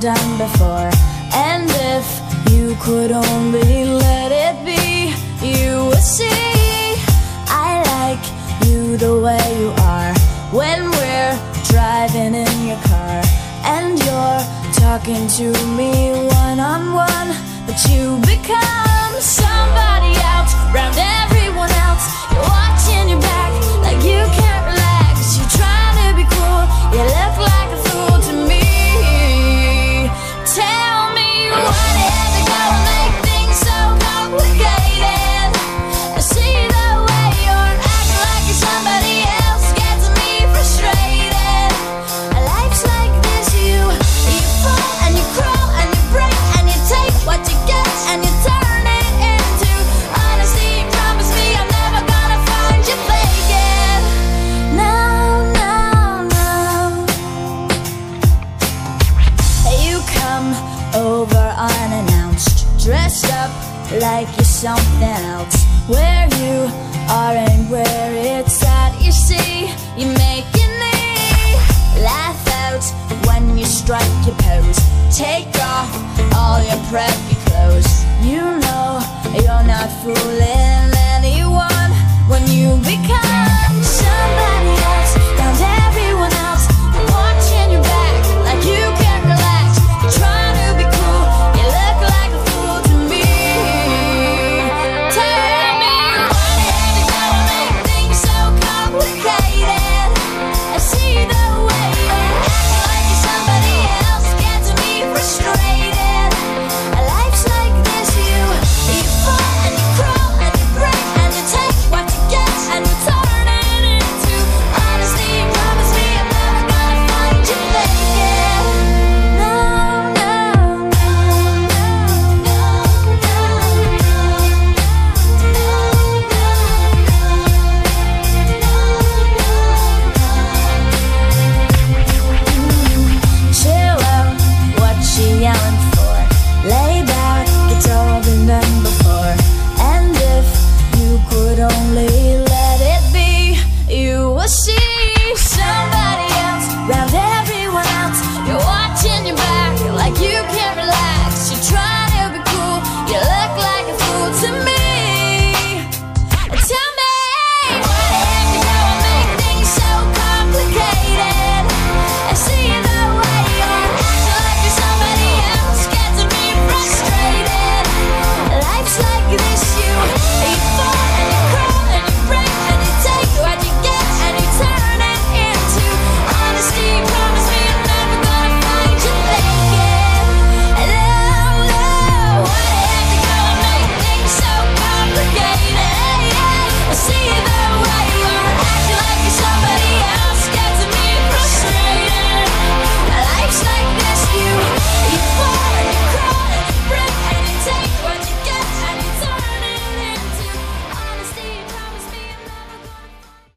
done before. And if you could only let it be, you would see I like you the way you are. When we're driving in your car and you're talking to me one-on-one, but you become somebody else round everyone else. You're watching your back like you can't relax. You're trying to be cool, you look like a fool to me. Tell me why did they go and make things so complicated? I see the way you're acting like you're somebody else gets me frustrated. Life's like this, you fall and you crawl and you break and you take what you get and you turn it into honesty. Promise me I'm never gonna find you faking. No, no, no. You come over unannounced, dressed up like you're something else. Where you are and where it's at, you see, you make your knee laugh out when you strike your pose. Take off all your preppy clothes. You know you're not fooling anyone when you become